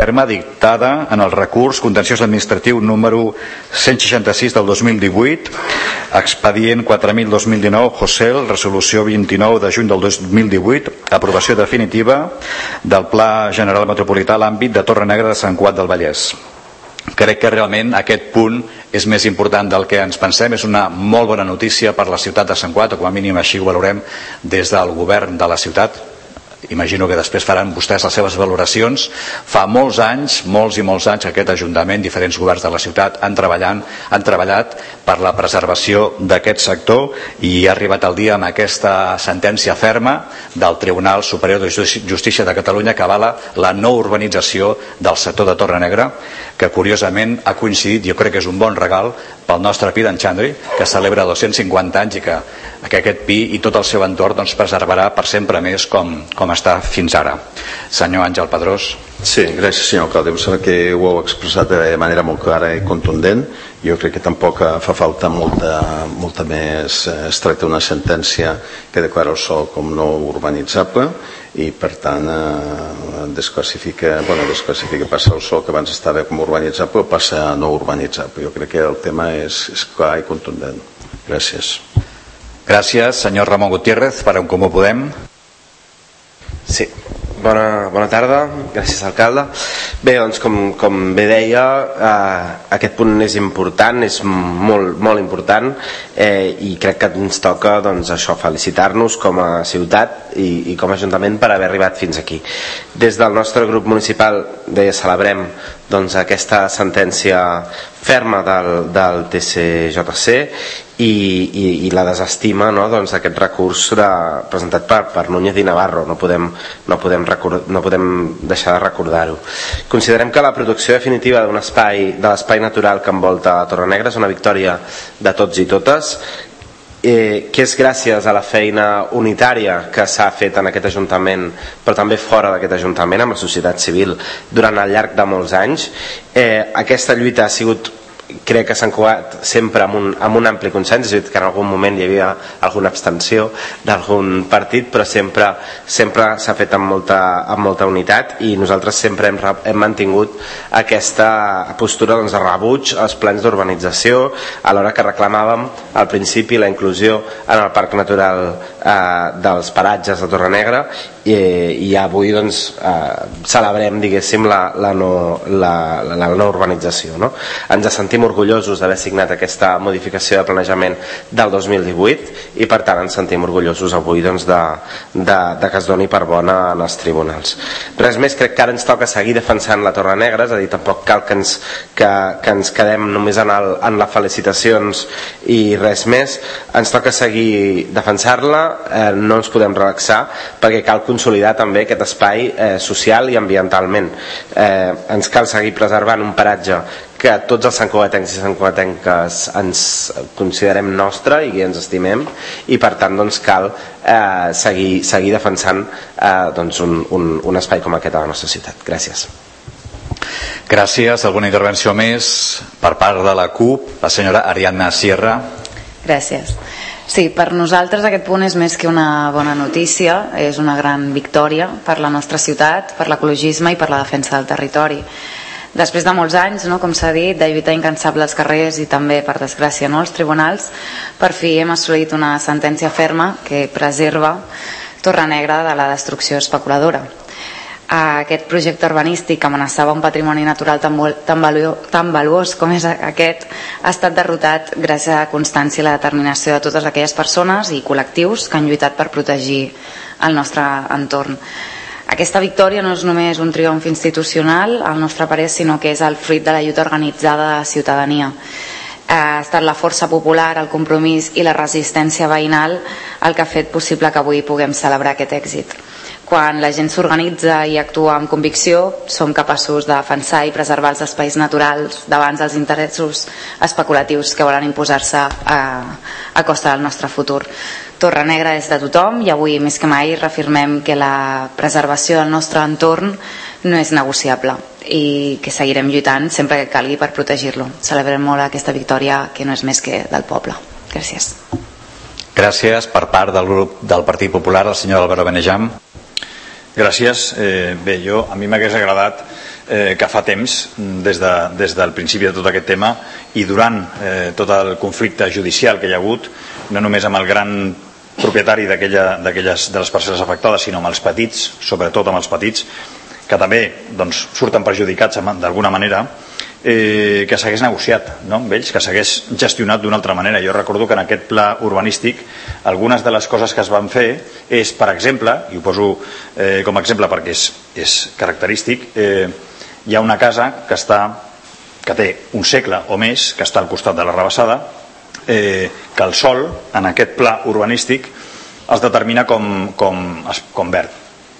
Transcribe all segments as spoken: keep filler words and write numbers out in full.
ferma dictada en el recurs contenciós administratiu número cent seixanta-sis del dos mil divuit, expedient quatre mil dos mil dinou Josel, resolució vint-i-nou de juny del dos mil divuit, aprovació definitiva del Pla General Metropolità a l'àmbit de Torrenegra de Sant Cugat del Vallès. Crec que realment aquest punt és més important del que ens pensem. És una molt bona notícia per la ciutat de Sant Cugat, o com a mínim així ho valorem des del govern de la ciutat. Imagino que després faran vostès les seves valoracions. Fa molts anys, molts i molts anys, aquest Ajuntament, diferents governs de la ciutat han, treballant, han treballat per la preservació d'aquest sector, i ha arribat el dia amb aquesta sentència ferma del Tribunal Superior de Justícia de Catalunya que avala la no urbanització del sector de Torrenegra, que curiosament ha coincidit, jo crec que és un bon regal pel nostre Pi d'en Xandri, que celebra dos-cents cinquanta anys, i que, que aquest Pi i tot el seu entorn doncs, preservarà per sempre més com, com està fins ara. Senyor Àngel Pedrós. Sí, gràcies, senyor alcalde. Em sembla que ho heu expressat de manera molt clara i contundent. Jo crec que tampoc fa falta molta, molta més. Es tracta d'una sentència que declara el sòl com no urbanitzable i per tant eh, desclassifica, bueno, desclassifica, passa el sòl que abans estava com urbanitzable, passa a no urbanitzable. Jo crec que el tema és, és clar i contundent. Gràcies. Gràcies, senyor Ramon Gutiérrez, per En Comú Podem. Sí, bona, bona tarda, gràcies alcalde. Bé, doncs com, com bé deia, eh, aquest punt és important, és molt, molt important, eh, i crec que ens toca doncs, això, felicitar-nos com a ciutat i, i com a Ajuntament per haver arribat fins aquí. Des del nostre grup municipal deia, celebrem doncs, aquesta sentència ferma del, del T C J C i, i, i la desestima, no, doncs, aquest recurs de, presentat per, per Núñez i Navarro. No podem, no podem, record, no podem deixar de recordar-ho. Considerem que la producció definitiva d'un espai, de l'espai natural que envolta Torrenegra és una victòria de tots i totes, eh, que és gràcies a la feina unitària que s'ha fet en aquest Ajuntament, però també fora d'aquest Ajuntament, amb la societat civil, durant el llarg de molts anys. Eh, aquesta lluita ha sigut, crec que s'han cugat sempre amb un, amb un ampli consens. És a dir, que en algun moment hi havia alguna abstenció d'algun partit, però sempre sempre s'ha fet amb molta, amb molta unitat, i nosaltres sempre hem, hem mantingut aquesta postura doncs, de rebuig als plans d'urbanització, alhora que reclamàvem al principi la inclusió en el Parc Natural eh, dels Paratges de Torrenegra, i, i avui doncs, eh, celebrem, diguéssim, la, la, no, la, la, la no urbanització, no? Ens sentim orgullosos d'haver signat aquesta modificació de planejament del dos mil divuit, i per tant ens sentim orgullosos avui doncs, de, de, de que es doni per bona en els tribunals. Res més, crec que ara ens toca seguir defensant la Torrenegra, és a dir, tampoc cal que ens, que, que ens quedem només en, el, en les felicitacions i res més. Ens toca seguir defensar-la, eh, no ens podem relaxar, perquè cal consolidar també aquest espai eh, social i ambientalment. Eh, ens cal seguir preservant un paratge que tots els santcugatencs i santcugatenques ens considerem nostre i que ens estimem, i per tant doncs, cal eh, seguir, seguir defensant eh, doncs, un, un, un espai com aquest a la nostra ciutat. Gràcies. Gràcies. Alguna intervenció més per part de la CUP? La senyora Ariadna Sierra. Gràcies. Sí, per nosaltres aquest punt és més que una bona notícia, és una gran victòria per la nostra ciutat, per l'ecologisme i per la defensa del territori. Després de molts anys, no, com s'ha dit, de lluita incansable als carrers i també, per desgràcia, no, als tribunals, per fi hem assolit una sentència ferma que preserva Torrenegra de la destrucció especuladora. Aquest projecte urbanístic que amenaçava un patrimoni natural tan, tan, valuós, tan valuós com és aquest ha estat derrotat gràcies a la constància i la determinació de totes aquelles persones i col·lectius que han lluitat per protegir el nostre entorn. Aquesta victòria no és només un triomf institucional, al nostre parer, sinó que és el fruit de la lluita organitzada de la ciutadania. Ha estat la força popular, el compromís i la resistència veïnal el que ha fet possible que avui puguem celebrar aquest èxit. Quan la gent s'organitza i actua amb convicció, som capaços de defensar i preservar els espais naturals davant dels interessos especulatius que volen imposar-se a, a costa del nostre futur. Torrenegra és de tothom i avui més que mai reafirmem que la preservació del nostre entorn no és negociable i que seguirem lluitant sempre que calgui per protegir-lo. Celebrem molt aquesta victòria que no és més que del poble. Gràcies. Gràcies. Per part del grup del Partit Popular, el senyor Álvaro Benejam. Gràcies. Eh, bé, jo, a mi m'hagués agradat eh, que fa temps, des, de, des del principi de tot aquest tema i durant eh, tot el conflicte judicial que hi ha hagut, no només amb el gran propietari d'aquelles de les parcel·les afectades, sinó amb els petits, sobretot amb els petits, que també doncs, surten perjudicats d'alguna manera, eh, que s'hagués negociat, no? amb ells, que s'hagués gestionat d'una altra manera. Jo recordo que en aquest pla urbanístic algunes de les coses que es van fer és, per exemple, i ho poso eh, com a exemple perquè és, és característic, eh, hi ha una casa que, està, que té un segle o més, que està al costat de la Rabassada, eh, que el sòl en aquest pla urbanístic es determina com, com, com verd.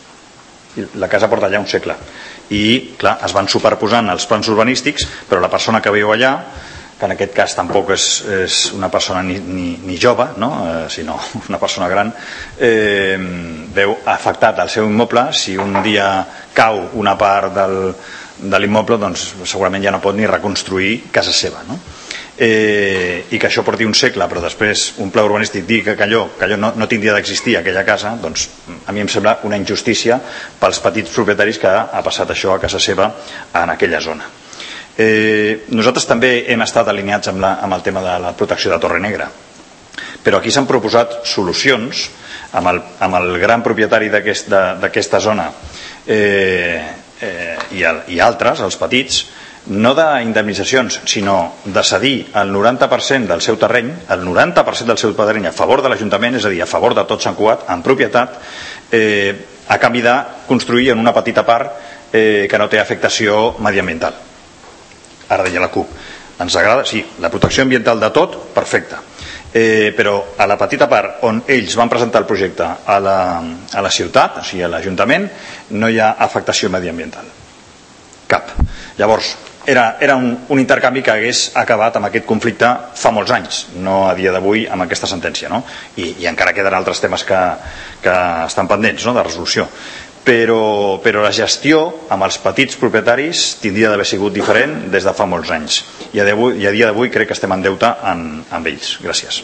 La casa porta allà un segle i clar, es van superposant els plans urbanístics, però la persona que viu allà, que en aquest cas tampoc és, és una persona ni, ni, ni jove, no? eh, sinó una persona gran, eh, veu afectat el seu immoble. Si un dia cau una part del, de l'immoble, doncs segurament ja no pot ni reconstruir casa seva, no? Eh, i que això porti un segle, però després un pla urbanístic digui que allò, que allò no, no tindria d'existir aquella casa, doncs a mi em sembla una injustícia pels petits propietaris que ha passat això a casa seva en aquella zona. Eh, nosaltres també hem estat alineats amb, la, amb el tema de la protecció de Torre Negra, però aquí s'han proposat solucions amb el, amb el gran propietari d'aquesta aquest, zona eh, eh, i, el, i altres, els petits, no d'indemnitzacions, sinó de cedir el noranta per cent del seu terreny, el noranta per cent del seu terreny a favor de l'Ajuntament, és a dir, a favor de tot Sant Cugat, en propietat, eh, a canvi de construir en una petita part eh, que no té afectació mediambiental. Ara deia la CUP, ens agrada, sí, la protecció ambiental de tot, perfecte, eh, però a la petita part on ells van presentar el projecte a la, a la ciutat, o sigui a l'Ajuntament, no hi ha afectació mediambiental, cap. Llavors, era, era un, un intercanvi que hagués acabat amb aquest conflicte fa molts anys, no a dia d'avui amb aquesta sentència, no? I, i encara queden altres temes que, que estan pendents, no?, de resolució. Però, però la gestió amb els petits propietaris tindria d'haver sigut diferent des de fa molts anys. I a, i a dia d'avui crec que estem en deute en, amb ells. Gràcies.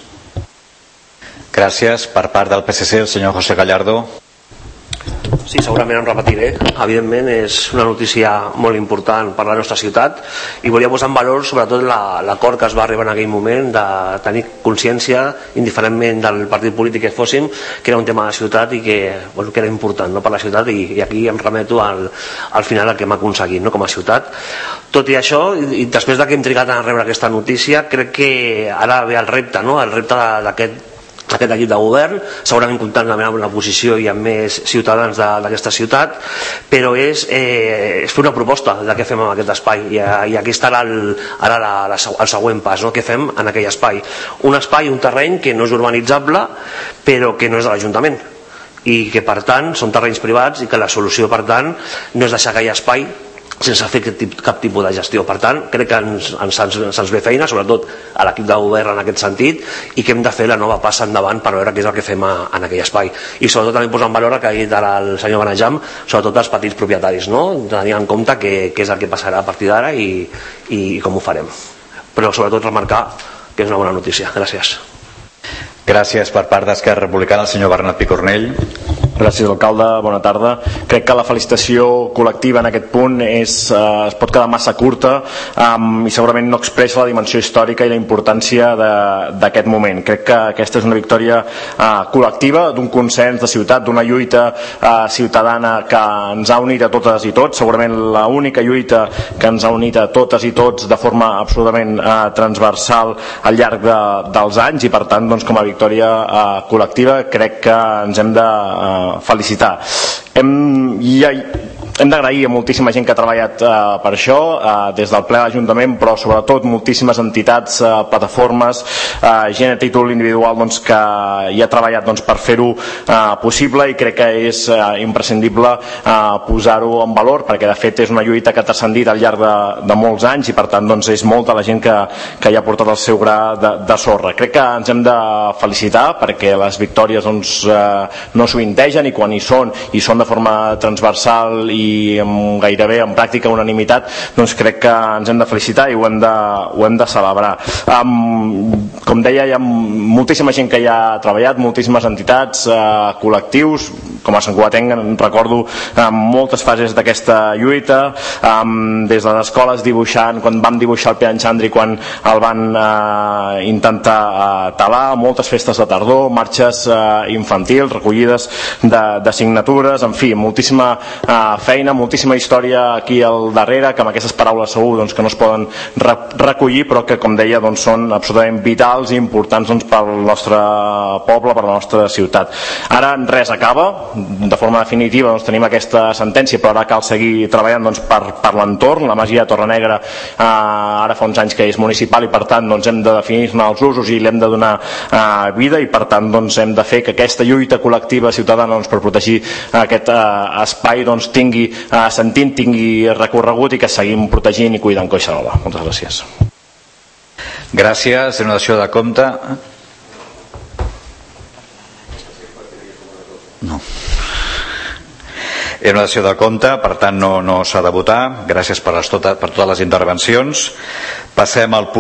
Gràcies. Per part del P S C, el senyor José Gallardo. Sí, segurament em repetiré. Evidentment és una notícia molt important per a la nostra ciutat i volia posar en valor sobretot l'acord que es va arribar en aquell moment de tenir consciència, indiferentment del partit polític que fóssim, que era un tema de la ciutat i que, bueno, que era important, no, per la ciutat, i, i aquí em remeto al, al final al que hem aconseguit, no, com a ciutat. Tot i això, i, i després de que hem trigat a rebre aquesta notícia, crec que ara ve el repte, no? El repte d'aquest aquest equip de govern, segurament comptant amb una posició i amb més ciutadans d'aquesta ciutat, però és, eh, és fer una proposta de què fem amb aquest espai, i, i aquí estarà el, ara la, la, el següent pas, no? Què fem en aquell espai, un espai, un terreny que no és urbanitzable però que no és de l'Ajuntament i que per tant són terrenys privats i que la solució per tant no és deixar aquell espai sense fer cap tipus de gestió. Per tant, crec que ens, ens, ens ve feina, sobretot a l'equip de govern en aquest sentit, i que hem de fer la nova passa endavant per veure què és el que fem a, en aquell espai. I sobretot també posar en valor el que ha dit el senyor Benejam, sobretot els petits propietaris, no? Tenir en compte què, què és el que passarà a partir d'ara i, i, i com ho farem. Però sobretot remarcar que és una bona notícia. Gràcies. Gràcies. Per part d'Esquerra Republicana, el senyor Bernat Picornell. Gràcies, alcalde, bona tarda. Crec que la felicitació col·lectiva en aquest punt és, eh, es pot quedar massa curta um, i segurament no expressa la dimensió històrica i la importància d'aquest moment. Crec que aquesta és una victòria uh, col·lectiva, d'un consens de ciutat, d'una lluita uh, ciutadana que ens ha unit a totes i tots, segurament l'única lluita que ens ha unit a totes i tots de forma absolutament uh, transversal al llarg de, dels anys, i per tant, doncs, com a victòria uh, col·lectiva crec que ens hem de uh, felicitar. Hem, ja, hem d'agrair a moltíssima gent que ha treballat eh, per això, eh, des del ple de l'Ajuntament, però sobretot moltíssimes entitats, eh, plataformes, eh, gent a títol individual, doncs, que hi ha treballat, doncs, per fer-ho eh, possible, i crec que és eh, imprescindible eh, posar-ho en valor, perquè de fet és una lluita que ha transcendit al llarg de, de molts anys, i per tant, doncs, és molta la gent que, que hi ha portat el seu gra de, de sorra. Crec que ens hem de felicitar perquè les victòries, doncs, eh, no sovintegen, i quan hi són, i són de forma transversal i i amb gairebé en pràctica unanimitat, doncs crec que ens hem de felicitar i ho hem de, ho hem de celebrar. Um, com deia, hi ha moltíssima gent que hi ha treballat, moltíssimes entitats, uh, col·lectius. Com a Sant Cugatenc recordo um, moltes fases d'aquesta lluita, um, des de les escoles dibuixant, quan vam dibuixar el Pian Xandri, quan el van uh, intentar uh, talar, moltes festes de tardor, marxes uh, infantils, recollides de, de signatures, en fi, moltíssima uh, feina, moltíssima història aquí al darrere, que amb aquestes paraules segur doncs, que no es poden re recollir, però que, com deia, doncs, són absolutament vitals i importants doncs, pel nostre poble, per la nostra ciutat. Ara res acaba, de forma definitiva doncs, tenim aquesta sentència, però ara cal seguir treballant doncs, per, per l'entorn. La masia de Torrenegra eh, ara fa uns anys que és municipal i per tant doncs, hem de definir-ne els usos i l'hem de donar eh, vida i per tant doncs, hem de fer que aquesta lluita col·lectiva ciutadana doncs, per protegir aquest eh, espai doncs, tingui eh, sentit, tingui recorregut i que seguim protegint i cuidant Collserola. Moltes gràcies. Gràcies. En una dació de compte. No. En una dació de compte, per tant no, no s'ha de votar. Gràcies per, les, tota, per totes les intervencions. Passem al punt